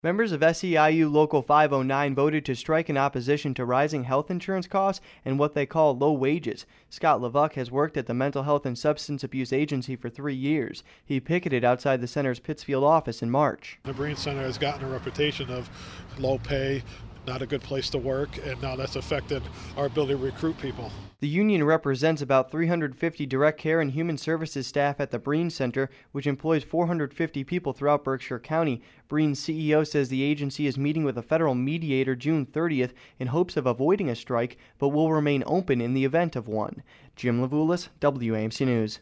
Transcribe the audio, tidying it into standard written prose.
Members of SEIU Local 509 voted to strike in opposition to rising health insurance costs and what they call low wages. Scott Levuck has worked at the Mental Health and Substance Abuse Agency for 3 years. He picketed outside the center's Pittsfield office in March. The Breen Center has gotten a reputation of low pay, not a good place to work, and now that's affected our ability to recruit people. The union represents about 350 direct care and human services staff at the Breen Center, which employs 450 people throughout Berkshire County. Breen's CEO says the agency is meeting with a federal mediator June 30th in hopes of avoiding a strike, but will remain open in the event of one. Jim Levulis, WAMC News.